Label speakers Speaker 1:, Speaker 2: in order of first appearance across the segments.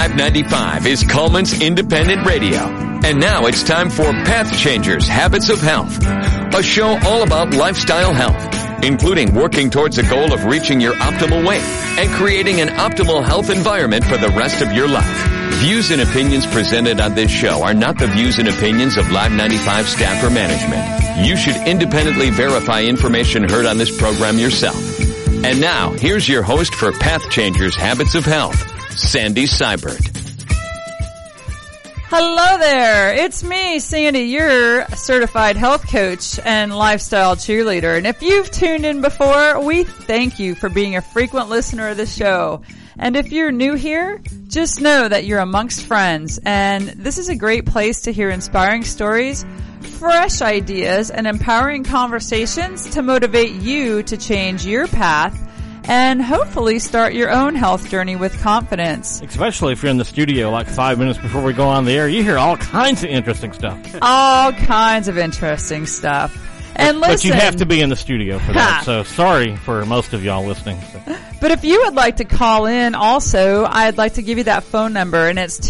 Speaker 1: 595 is Coleman's Independent Radio. And now it's time for Path Changers Habits of Health, a show all about lifestyle health, including working towards a goal of reaching your optimal weight and creating an optimal health environment for the rest of your life. Views and opinions presented on this show are not the views and opinions of Live 95 staff or management. You should independently verify information heard on this program yourself. And now, here's your host for Path Changers Habits of Health, Sandy Seibert.
Speaker 2: Hello there. It's me, Sandy, your certified health coach and lifestyle cheerleader. And if you've tuned in before, we thank you for being a frequent listener of the show. And if you're new here, just know that you're amongst friends. And this is a great place to hear inspiring stories, fresh ideas, and empowering conversations to motivate you to change your path and hopefully start your own health journey with confidence.
Speaker 3: Especially if you're in the studio like 5 minutes before we go on the air, you hear all kinds of interesting stuff.
Speaker 2: All kinds of interesting stuff. And listen,
Speaker 3: but you have to be in the studio for that, so sorry for most of y'all listening. So.
Speaker 2: But if you would like to call in also, I'd like to give you that phone number, and it's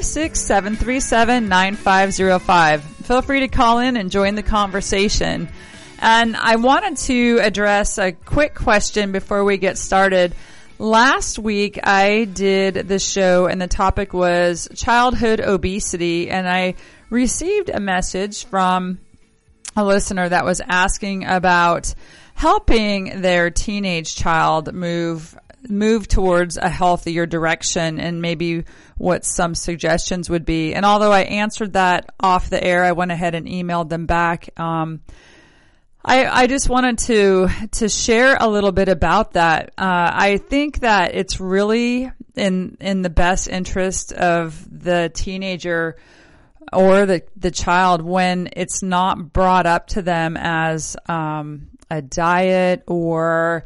Speaker 2: 256-737-9505. Feel free to call in and join the conversation. And I wanted to address a quick question before we get started. Last week I did the show and the topic was childhood obesity, and I received a message from a listener that was asking about helping their teenage child move towards a healthier direction and maybe what some suggestions would be. And although I answered that off the air, I went ahead and emailed them back. I just wanted to share a little bit about that. I think that it's really in the best interest of the teenager or the child when it's not brought up to them as a diet or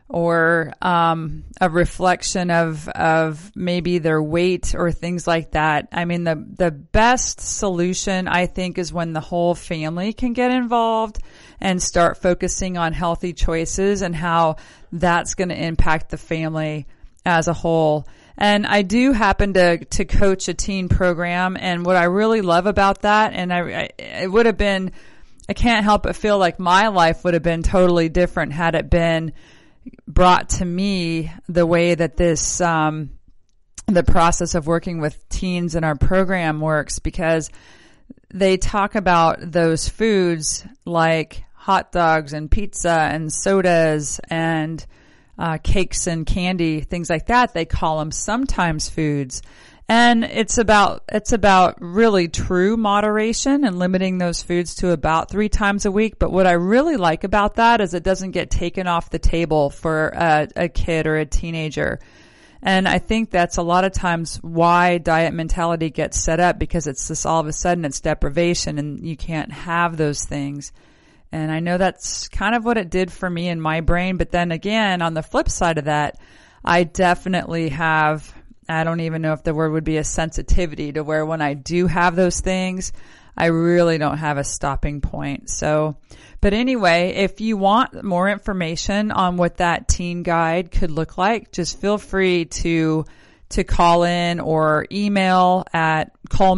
Speaker 2: a reflection of maybe their weight or things like that. I mean, the best solution, I think, is when the whole family can get involved and start focusing on healthy choices and how that's going to impact the family as a whole. And I do happen to coach a teen program, and what I really love about that, and it would have been, I can't help but feel like my life would have been totally different had it been brought to me the way that this, the process of working with teens in our program works, because they talk about those foods like hot dogs and pizza and sodas and cakes and candy, things like that. They call them sometimes foods. And it's about really true moderation and limiting those foods to about 3 times a week. But what I really like about that is it doesn't get taken off the table for a kid or a teenager. And I think that's a lot of times why diet mentality gets set up, because it's this all of a sudden it's deprivation and you can't have those things. And I know that's kind of what it did for me in my brain. But then again, on the flip side of that, I definitely have, I don't even know if the word would be a sensitivity to where when I do have those things, I really don't have a stopping point. So, but anyway, if you want more information on what that teen guide could look like, just feel free to call in or email at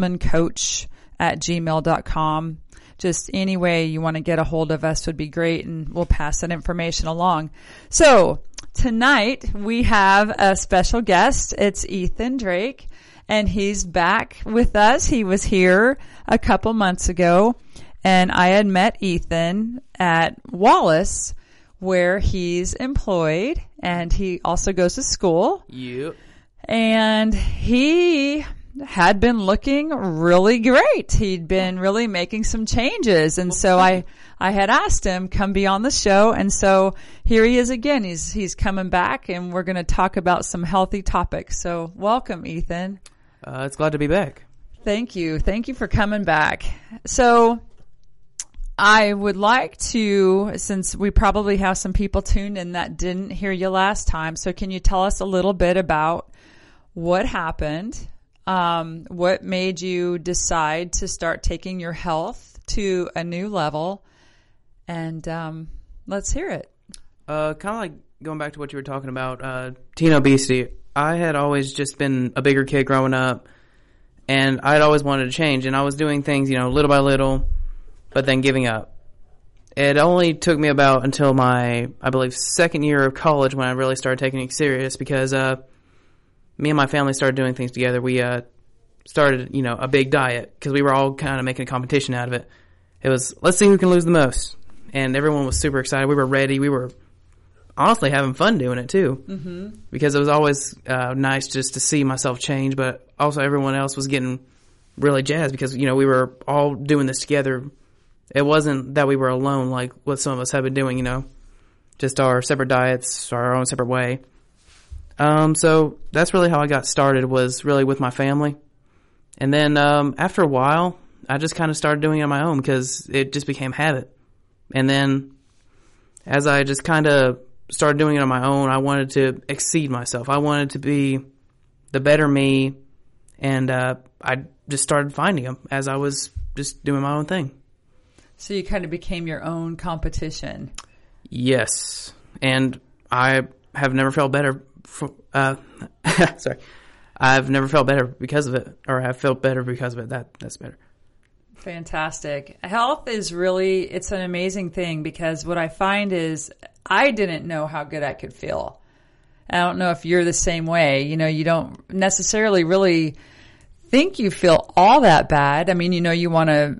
Speaker 2: colemancoach@gmail.com. Just any way you want to get a hold of us would be great, and we'll pass that information along. So tonight we have a special guest. It's Ethan Drake, and he's back with us. He was here a couple months ago, and I had met Ethan at Wallace, where he's employed, and he also goes to school.
Speaker 4: Yep.
Speaker 2: And he had been looking really great. He'd been really making some changes. And so I had asked him, come be on the show. And so here he is again. He's coming back, and we're going to talk about some healthy topics. So welcome, Ethan.
Speaker 4: It's glad to be back.
Speaker 2: Thank you. Thank you for coming back. So I would like to, since we probably have some people tuned in that didn't hear you last time, so can you tell us a little bit about what happened? What made you decide to start taking your health to a new level? And let's hear it.
Speaker 4: Kind of like going back to what you were talking about, teen obesity. I had always just been a bigger kid growing up, and I'd always wanted to change, and I was doing things, little by little, but then giving up. It only took me about until my, I believe, second year of college when I really started taking it serious, because me and my family started doing things together. We started, a big diet, because we were all kind of making a competition out of it. It was, let's see who can lose the most. And everyone was super excited. We were ready. We were honestly having fun doing it too, because it was always nice just to see myself change, but also everyone else was getting really jazzed because, we were all doing this together. It wasn't that we were alone like what some of us have been doing, just our separate diets, our own separate way. So that's really how I got started, was really with my family. And then after a while, I just kind of started doing it on my own because it just became habit. And then as I just kind of started doing it on my own, I wanted to exceed myself. I wanted to be the better me, and I just started finding them as I was just doing my own thing.
Speaker 2: So you kind of became your own competition.
Speaker 4: Yes, and I have never felt better. Sorry, I've never felt better because of it, or have felt better because of it. That's better.
Speaker 2: Fantastic. Health is really, it's an amazing thing, because what I find is I didn't know how good I could feel. I don't know if you're the same way. You don't necessarily really think you feel all that bad. I mean, you want to,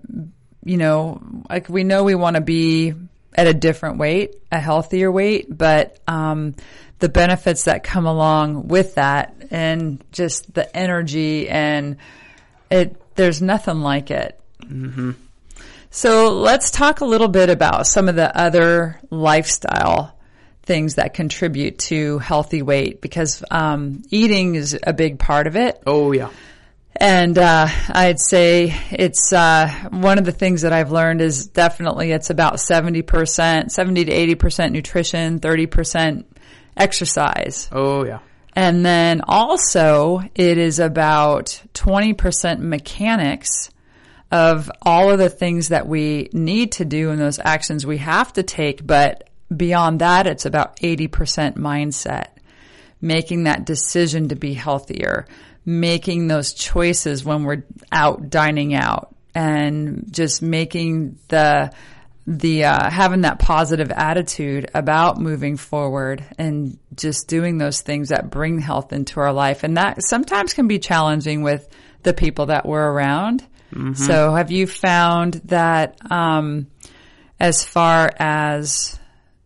Speaker 2: like we know we want to be at a different weight, a healthier weight, but the benefits that come along with that and just the energy and there's nothing like it. Mm-hmm. So let's talk a little bit about some of the other lifestyle things that contribute to healthy weight, because eating is a big part of it.
Speaker 4: Oh, yeah.
Speaker 2: And I'd say it's one of the things that I've learned is definitely it's about 70%, 70 to 80% nutrition, 30% exercise.
Speaker 4: Oh, yeah.
Speaker 2: And then also it is about 20% mechanics of all of the things that we need to do and those actions we have to take. But beyond that, it's about 80% mindset, making that decision to be healthier, making those choices when we're out dining out, and just making the having that positive attitude about moving forward and just doing those things that bring health into our life. And that sometimes can be challenging with the people that we're around. Mm-hmm. So have you found that as far as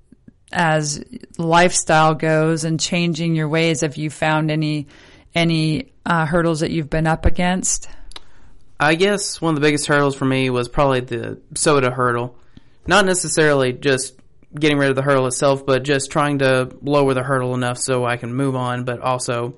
Speaker 2: lifestyle goes and changing your ways, have you found any hurdles that you've been up against?
Speaker 4: I guess one of the biggest hurdles for me was probably the soda hurdle. Not necessarily just getting rid of the hurdle itself, but just trying to lower the hurdle enough so I can move on, but also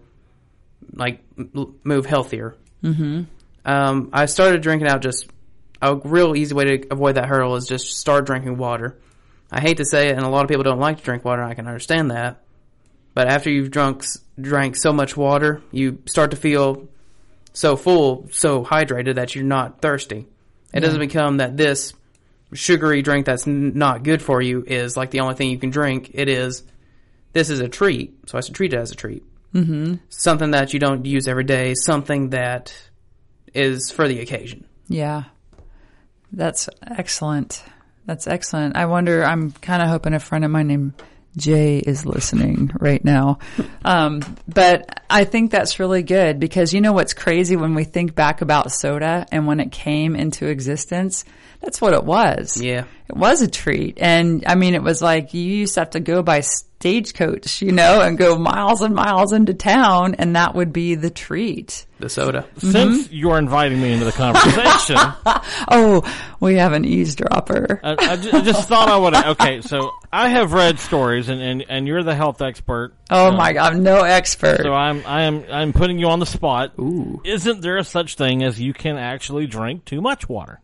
Speaker 4: move healthier. Mm-hmm. I started drinking out. Just a real easy way to avoid that hurdle is just start drinking water. I hate to say it, and a lot of people don't like to drink water, and I can understand that. But after you've drank so much water, you start to feel so full, so hydrated that you're not thirsty. It doesn't become that this sugary drink that's not good for you is like the only thing you can drink. This is a treat, so I should treat it as a treat. Mm-hmm. Something that you don't use every day, something that is for the occasion.
Speaker 2: Yeah. That's excellent. That's excellent. I wonder, I'm kind of hoping a friend of mine named Jay is listening right now. But I think that's really good, because what's crazy when we think back about soda and when it came into existence, that's what it was.
Speaker 4: Yeah.
Speaker 2: It was a treat. And I mean, it was like you used to have to go by stagecoach, and go miles and miles into town, and that would be the treat.
Speaker 4: The soda.
Speaker 3: Since you're inviting me into the conversation.
Speaker 2: Oh, we have an eavesdropper.
Speaker 3: I just thought I would. Okay, so I have read stories, and you're the health expert.
Speaker 2: Oh my God, I'm no expert.
Speaker 3: So I'm putting you on the spot.
Speaker 4: Ooh.
Speaker 3: Isn't there such thing as you can actually drink too much water?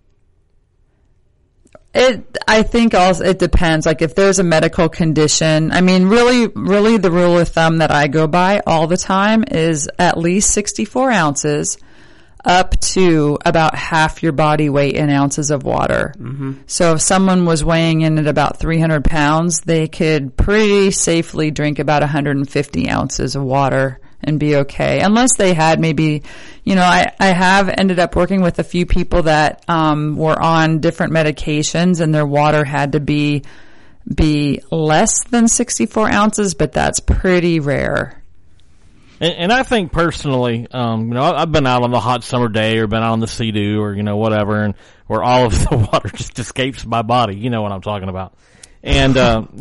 Speaker 2: I think also it depends. Like if there's a medical condition, I mean, really the rule of thumb that I go by all the time is at least 64 ounces up to about half your body weight in ounces of water. Mm-hmm. So if someone was weighing in at about 300 pounds, they could pretty safely drink about 150 ounces of water and be okay. Unless they had maybe, I have ended up working with a few people that were on different medications and their water had to be less than 64 ounces, but that's pretty rare.
Speaker 3: And I think personally, I've been out on the hot summer day or been out on the Sea-Doo or, whatever, and where all of the water just escapes my body. You know what I'm talking about. And,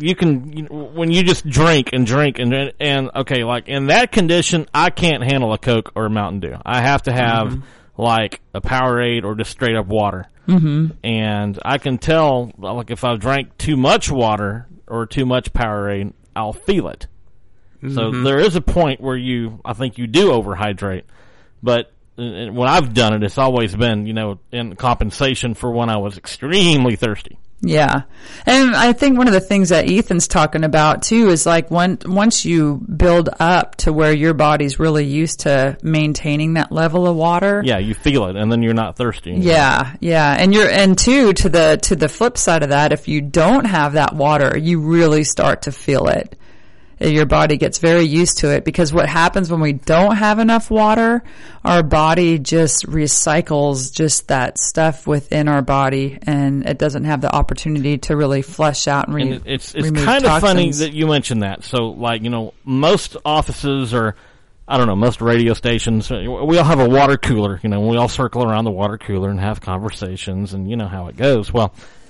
Speaker 3: when you just drink and okay, like in that condition, I can't handle a Coke or a Mountain Dew. I have to have like a Powerade or just straight up water. Mm-hmm. And I can tell, like if I've drank too much water or too much Powerade, I'll feel it. So there is a point where I think you do overhydrate, but when I've done it, it's always been, in compensation for when I was extremely thirsty.
Speaker 2: Yeah. And I think one of the things that Ethan's talking about too is like once you build up to where your body's really used to maintaining that level of water.
Speaker 3: Yeah, you feel it and then you're not thirsty anymore.
Speaker 2: Yeah, yeah. And to the flip side of that, if you don't have that water, you really start to feel it. Your body gets very used to it, because what happens when we don't have enough water, our body just recycles just that stuff within our body, and it doesn't have the opportunity to really flush out and remove
Speaker 3: it's kind of funny that you mentioned that. So, like, most offices or, I don't know, most radio stations, we all have a water cooler. We all circle around the water cooler and have conversations, and you know how it goes. Well,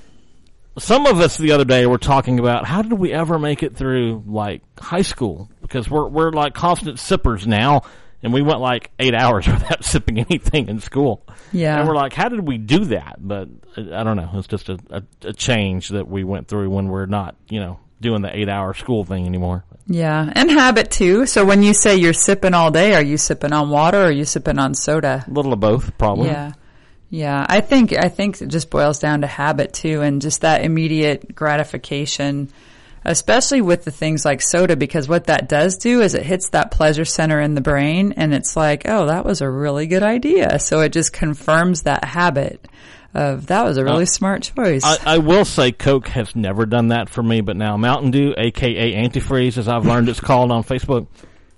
Speaker 3: some of us the other day were talking about how did we ever make it through like high school, because we're like constant sippers now, and we went like 8 hours without sipping anything in school.
Speaker 2: Yeah,
Speaker 3: and we're like, how did we do that? But I don't know. It's just a change that we went through when we're not doing the 8 hour school thing anymore.
Speaker 2: Yeah, and habit too. So when you say you're sipping all day, are you sipping on water or are you sipping on soda?
Speaker 3: A little of both, probably.
Speaker 2: Yeah. Yeah, I think it just boils down to habit too, and just that immediate gratification, especially with the things like soda, because what that does do is it hits that pleasure center in the brain, and it's like, oh, that was a really good idea. So it just confirms that habit of that was a really smart choice.
Speaker 3: I will say Coke has never done that for me, but now Mountain Dew, aka antifreeze, as I've learned it's called on Facebook,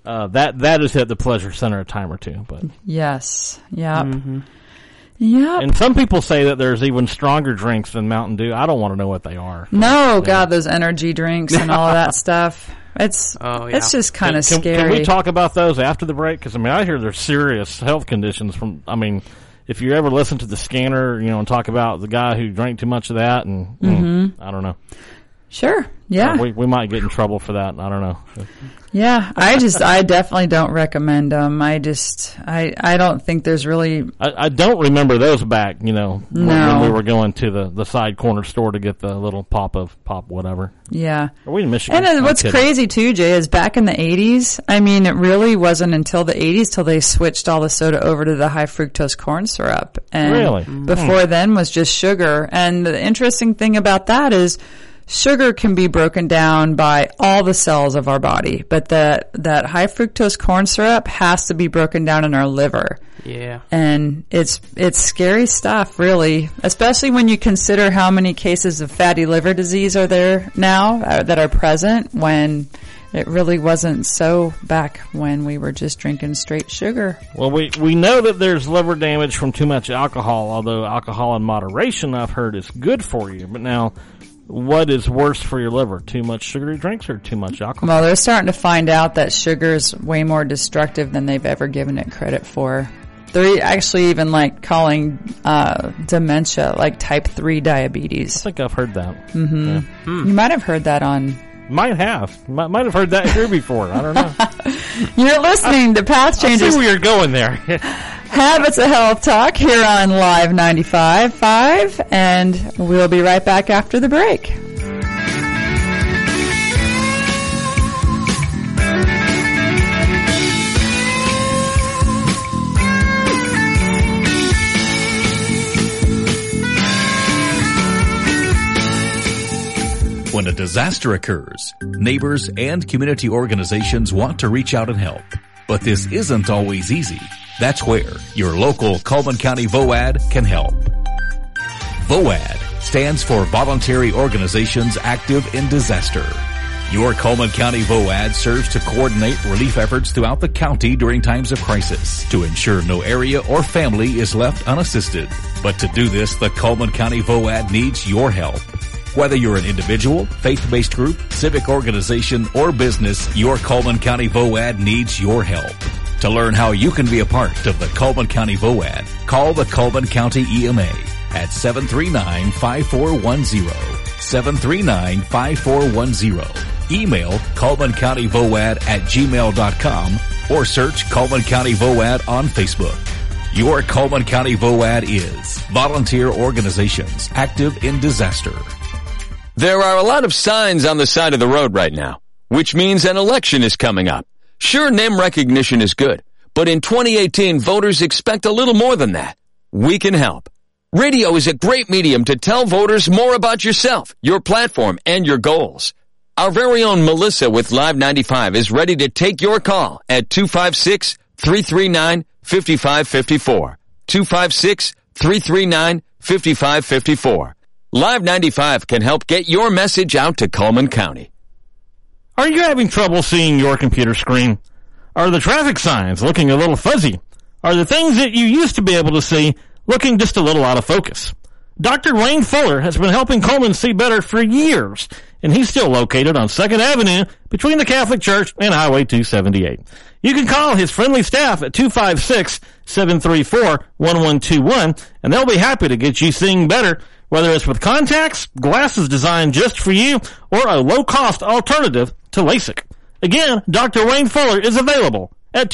Speaker 3: that has hit the pleasure center a time or two. But
Speaker 2: yes, yeah. Mm-hmm. Yeah.
Speaker 3: And some people say that there's even stronger drinks than Mountain Dew. I don't want to know what they are.
Speaker 2: No, God, those energy drinks and all of that stuff. It's just kind of scary.
Speaker 3: Can we talk about those after the break? Because, I hear there's serious health conditions from, if you ever listen to the Scanner, and talk about the guy who drank too much of that, and I don't know.
Speaker 2: Sure. Yeah.
Speaker 3: We might get in trouble for that. I don't know.
Speaker 2: Yeah. I definitely don't recommend them. I don't think there's really.
Speaker 3: I don't remember those back, when we were going to the side corner store to get the little pop whatever.
Speaker 2: Yeah.
Speaker 3: Are we in Michigan?
Speaker 2: And what's crazy too, Jay, is back in the 80s, it really wasn't until the 80s till they switched all the soda over to the high fructose corn syrup. And
Speaker 3: really?
Speaker 2: Before then was just sugar. And the interesting thing about that is, sugar can be broken down by all the cells of our body, but that high fructose corn syrup has to be broken down in our liver.
Speaker 4: Yeah.
Speaker 2: And it's scary stuff, really, especially when you consider how many cases of fatty liver disease are there now that are present, when it really wasn't so back when we were just drinking straight sugar.
Speaker 3: Well, we know that there's liver damage from too much alcohol, although alcohol in moderation, I've heard, is good for you. But now, what is worse for your liver? Too much sugary drinks or too much alcohol?
Speaker 2: Well, they're starting to find out that sugar is way more destructive than they've ever given it credit for. They're actually even calling dementia like type 3 diabetes.
Speaker 3: I think I've heard that.
Speaker 2: Mm-hmm. Yeah. You might have heard that on...
Speaker 3: Might have heard that here before. I don't know.
Speaker 2: You're listening to Path Changers.
Speaker 3: I see where you're going there.
Speaker 2: Habits of Health Talk here on Live 95.5, and we'll be right back after the break.
Speaker 5: When a disaster occurs, neighbors and community organizations want to reach out and help. But this isn't always easy. That's where your local Cullman County VOAD can help. VOAD stands for Voluntary Organizations Active in Disaster. Your Coleman County VOAD serves to coordinate relief efforts throughout the county during times of crisis to ensure no area or family is left unassisted. But to do this, the Coleman County VOAD needs your help. Whether you're an individual, faith-based group, civic organization, or business, your Coleman County VOAD needs your help. To learn how you can be a part of the Coleman County VOAD, call the Coleman County EMA at 739-5410, 739-5410. Email ColemanCountyVOAD@gmail.com or search Coleman County VOAD on Facebook. Your Coleman County VOAD is volunteer organizations active in disaster.
Speaker 1: There are a lot of signs on the side of the road right now, which means an election is coming up. Sure, name recognition is good, but in 2018, voters expect a little more than that. We can help. Radio is a great medium to tell voters more about yourself, your platform, and your goals. Our very own Melissa with Live 95 is ready to take your call at 256-339-5554. 256-339-5554. Live 95 can help get your message out to Coleman County.
Speaker 3: Are you having trouble seeing your computer screen? Are the traffic signs looking a little fuzzy? Are the things that you used to be able to see looking just a little out of focus? Dr. Wayne Fuller has been helping Coleman see better for years, and he's still located on 2nd Avenue between the Catholic Church and Highway 278. You can call his friendly staff at 256-734-1121, and they'll be happy to get you seeing better, whether it's with contacts, glasses designed just for you, or a low-cost alternative to LASIK. Again, Dr. Wayne Fuller is available at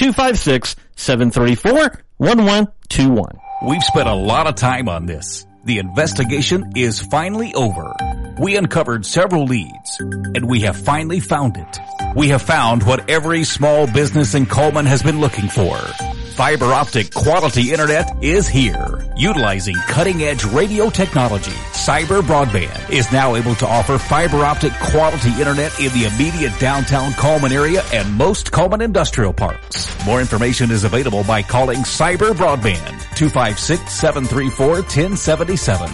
Speaker 3: 256-734-1121.
Speaker 5: We've spent a lot of time on this. The investigation is finally over. We uncovered several leads, and we have finally found it. We have found what every small business in Coleman has been looking for. Fiber optic quality internet is here. Utilizing cutting-edge radio technology, Cyber Broadband is now able to offer fiber optic quality internet in the immediate downtown Coleman area and most Coleman industrial parks. More information is available by calling Cyber Broadband 256-734-1077,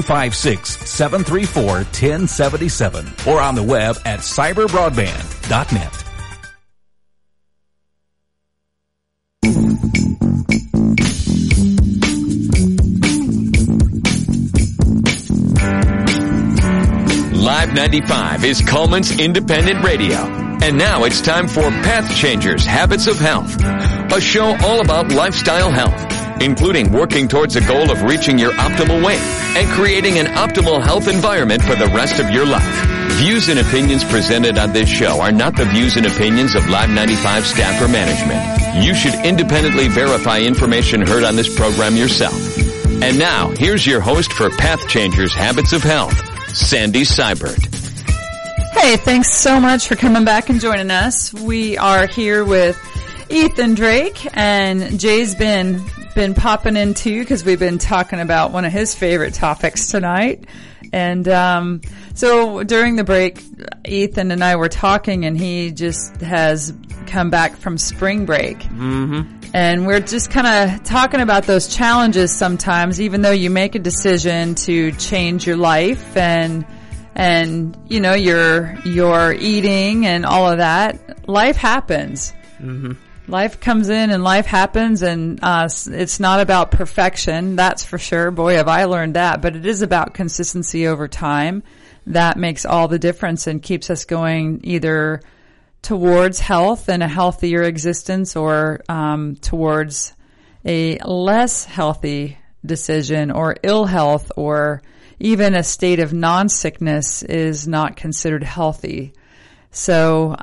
Speaker 5: 256-734-1077, or on the web at cyberbroadband.net.
Speaker 1: Live 95 is Coleman's independent radio. And now it's time for Path Changers, Habits of Health, a show all about lifestyle health, including working towards a goal of reaching your optimal weight and creating an optimal health environment for the rest of your life. Views and opinions presented on this show are not the views and opinions of Live 95 staff or management. You should independently verify information heard on this program yourself. And now, here's your host for Path Changers, Habits of Health, Sandy Seibert.
Speaker 2: Hey, thanks so much for coming back and joining us. We are here with Ethan Drake, and Jay's been popping in too because we've been talking about one of his favorite topics tonight. And so during the break, Ethan and I were talking, and he just has come back from spring break. Mm-hmm. And we're just kind of talking about those challenges sometimes, even though you make a decision to change your life and you know, your eating and all of that, life happens. Mm-hmm. Life comes in and life happens, and it's not about perfection, that's for sure. Boy, have I learned that. But it is about consistency over time. That makes all the difference and keeps us going either towards health and a healthier existence, or towards a less healthy decision, or ill health, or even a state of non-sickness is not considered healthy. So,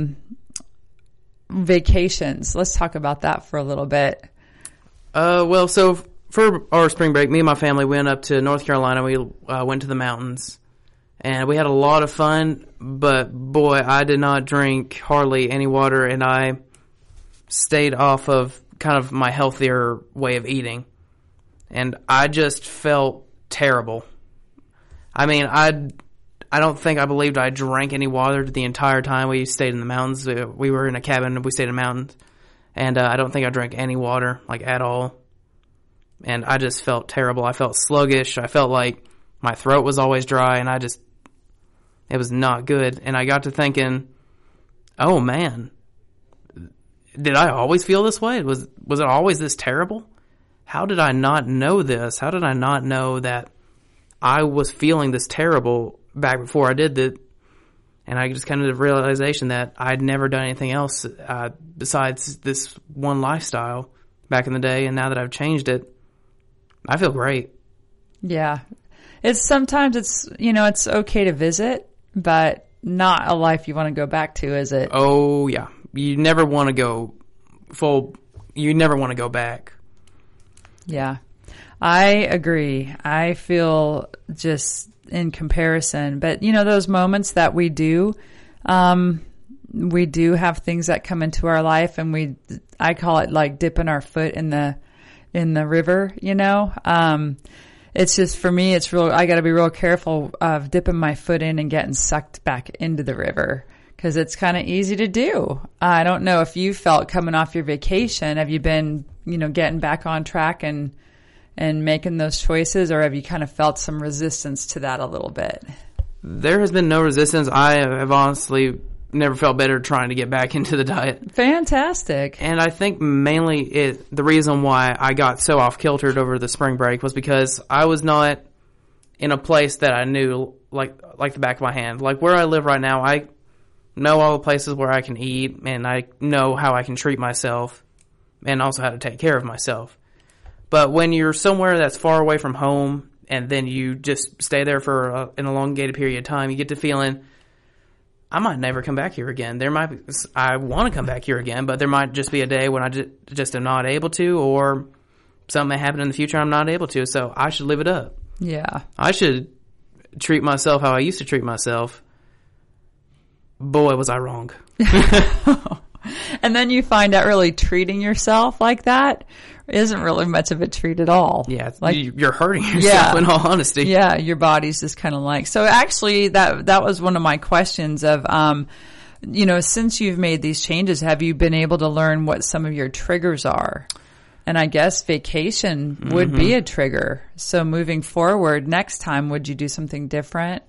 Speaker 2: vacations. Let's talk about that for a little bit.
Speaker 4: Well, so for our spring break, me and my family went up to North Carolina. We went to the mountains, and we had a lot of fun. But boy, I did not drink hardly any water, and I stayed off of kind of my healthier way of eating, and I just felt terrible. I mean, I don't think I believed I drank any water the entire time we stayed in the mountains. We were in a cabin and we stayed in the mountains, and I don't think I drank any water, like, at all. And I just felt terrible. I felt sluggish. I felt like my throat was always dry, and It was not good. And I got to thinking, oh man, did I always feel this way? Was it always this terrible? How did I not know this? How did I not know that I was feeling this terrible back before I did that? And I just kind of the realization that I'd never done anything else besides this one lifestyle back in the day. And now that I've changed it, I feel great.
Speaker 2: Yeah. Sometimes it's okay to visit, but not a life you want to go back to, is it?
Speaker 4: Oh, yeah. You never want to go you never want to go back.
Speaker 2: Yeah. I agree. I feel just in comparison, but those moments that we do have things that come into our life, and I call it like dipping our foot in the river, it's just, for me, I got to be real careful of dipping my foot in and getting sucked back into the river, because it's kind of easy to do. I don't know if you felt coming off your vacation, have you been, getting back on track and making those choices, or have you kind of felt some resistance to that a little bit?
Speaker 4: There has been no resistance. I have honestly never felt better trying to get back into the diet.
Speaker 2: Fantastic.
Speaker 4: And I think mainly the reason why I got so off-kiltered over the spring break was because I was not in a place that I knew like the back of my hand. Like where I live right now, I know all the places where I can eat, and I know how I can treat myself and also how to take care of myself. But when you're somewhere that's far away from home and then you just stay there for an elongated period of time, you get to feeling, I might never come back here again. I want to come back here again, but there might just be a day when I just am not able to, or something may happen in the future I'm not able to. So I should live it up.
Speaker 2: Yeah.
Speaker 4: I should treat myself how I used to treat myself. Boy, was I wrong.
Speaker 2: And then you find out really treating yourself like that isn't really much of a treat at all.
Speaker 4: Yeah, like, you're hurting yourself, in all honesty.
Speaker 2: Yeah, your body's just kind of like. So actually, that was one of my questions of, since you've made these changes, have you been able to learn what some of your triggers are? And I guess vacation would be a trigger. So moving forward, next time, would you do something different?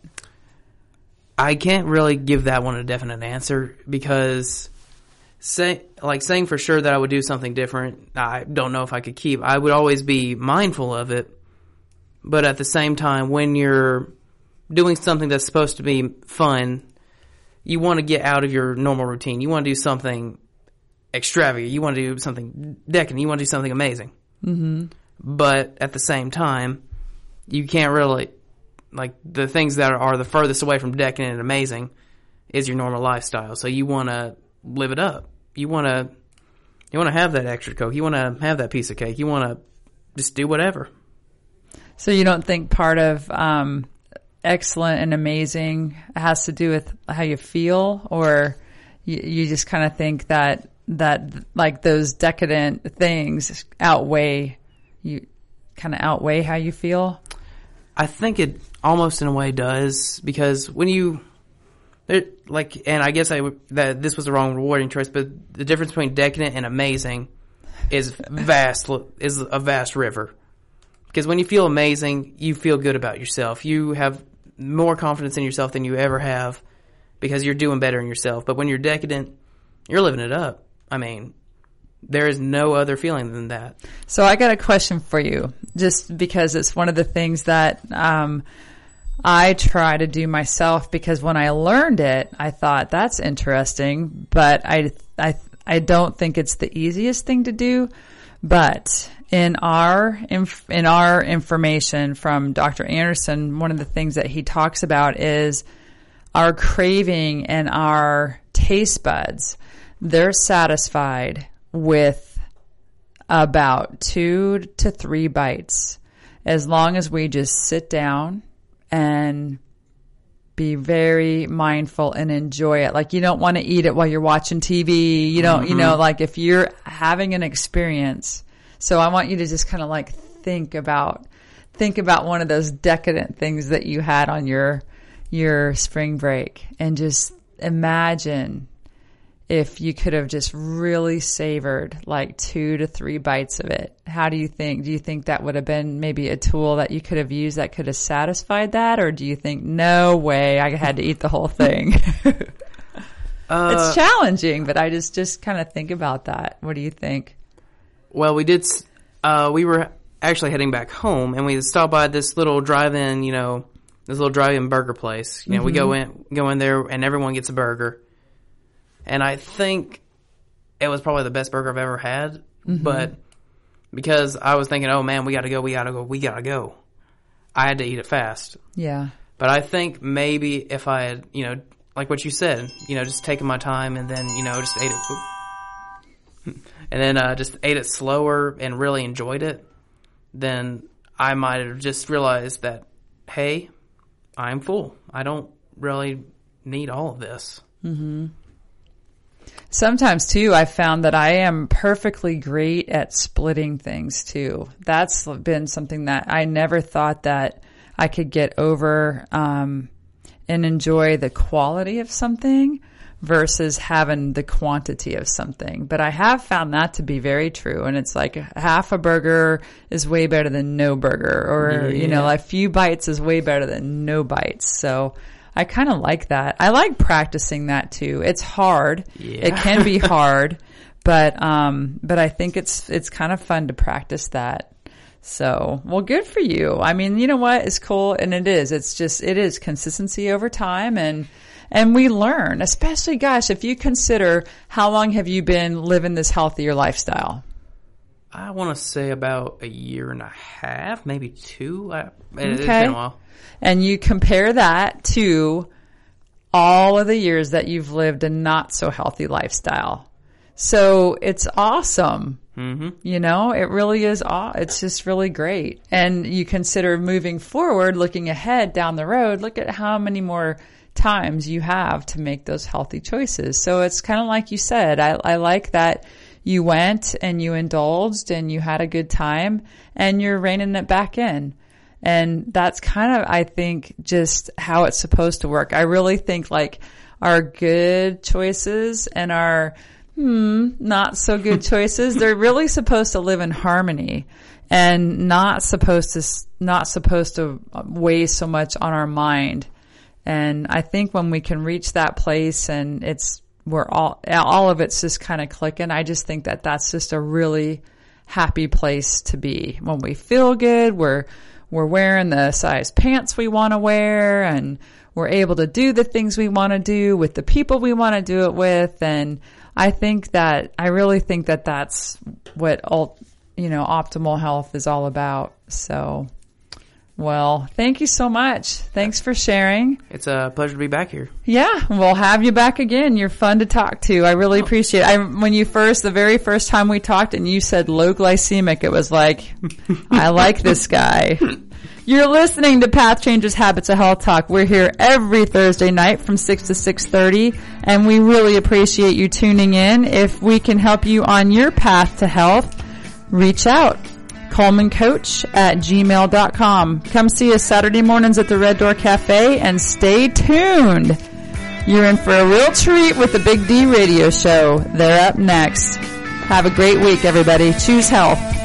Speaker 4: I can't really give that one a definite answer, because saying for sure that I would do something different, I don't know if I could keep. I would always be mindful of it, but at the same time, when you're doing something that's supposed to be fun, you want to get out of your normal routine. You want to do something extravagant. You want to do something decadent. You want to do something amazing. Mm-hmm. But at the same time, you can't really, like, the things that are the furthest away from decadent and amazing is your normal lifestyle. So you want to live it up. You want to have that extra Coke. You want to have that piece of cake. You want to just do whatever. So
Speaker 2: you don't think part of excellent and amazing has to do with how you feel, or you just kind of think that like those decadent things outweigh how you feel?
Speaker 4: I think it almost in a way does, because when you and I guess that this was the wrong rewarding choice, but the difference between decadent and amazing is a vast river. Because when you feel amazing, you feel good about yourself. You have more confidence in yourself than you ever have, because you're doing better in yourself. But when you're decadent, you're living it up. I mean, there is no other feeling than that.
Speaker 2: So I got a question for you, just because it's one of the things that I try to do myself, because when I learned it, I thought that's interesting, but I don't think it's the easiest thing to do. But in our information from Dr. Anderson, one of the things that he talks about is our craving and our taste buds. They're satisfied with about 2 to 3 bites, as long as we just sit down and be very mindful and enjoy it. Like, you don't want to eat it while you're watching TV. You don't, like if you're having an experience. So I want you to just kind of like think about one of those decadent things that you had on your spring break, and just imagine if you could have just really savored like 2 to 3 bites of it? How do you think? Do you think that would have been maybe a tool that you could have used that could have satisfied that? Or do you think, no way, I had to eat the whole thing? It's challenging, but I just kind of think about that. What do you think?
Speaker 4: Well, we were actually heading back home, and we stopped by this little drive-in, this little drive-in burger place. We go in there, and everyone gets a burger. And I think it was probably the best burger I've ever had. But because I was thinking, oh man, we gotta go, I had to eat it fast.
Speaker 2: Yeah.
Speaker 4: But I think maybe if I had, like what you said, just taking my time and then, just ate it. And then just ate it slower and really enjoyed it, then I might have just realized that, hey, I'm full. I don't really need all of this.
Speaker 2: Mm-hmm. Sometimes, too, I found that I am perfectly great at splitting things, too. That's been something that I never thought that I could get over and enjoy the quality of something versus having the quantity of something. But I have found that to be very true. And it's like half a burger is way better than no burger. Or, a few bites is way better than no bites. So I kind of like that. I like practicing that too. It's hard. Yeah. It can be hard, but I think it's kind of fun to practice that. So, well, good for you. I mean, you know what? It's cool. And it is consistency over time and we learn, especially, gosh, if you consider how long have you been living this healthier lifestyle?
Speaker 4: I want to say about 1.5 years, maybe 2. It's been a while.
Speaker 2: And you compare that to all of the years that you've lived a not so healthy lifestyle. So it's awesome. Mm-hmm. It really is. It's just really great. And you consider moving forward, looking ahead down the road, look at how many more times you have to make those healthy choices. So it's kind of like you said, I like that you went and you indulged and you had a good time and you're reining it back in. And that's kind of, I think, just how it's supposed to work. I really think like our good choices and our not so good choices, they're really supposed to live in harmony and not supposed to weigh so much on our mind. And I think when we can reach that place and we're all of it's just kind of clicking, I just think that that's just a really happy place to be. When we feel good, we're wearing the size pants we want to wear and we're able to do the things we want to do with the people we want to do it with. And I really think that that's what, optimal health is all about. So, well, thank you so much. Thanks for sharing.
Speaker 4: It's a pleasure to be back here.
Speaker 2: Yeah, we'll have you back again. You're fun to talk to. I really appreciate it. When the very first time we talked and you said low glycemic, it was like, I like this guy. You're listening to Path Changers Habits of Health Talk. We're here every Thursday night from 6 to 6:30, and we really appreciate you tuning in. If we can help you on your path to health, reach out. ColemanCoach@gmail.com. Come see us Saturday mornings at the Red Door Cafe and stay tuned. You're in for a real treat with the Big D Radio Show. They're up next. Have a great week, everybody. Choose health.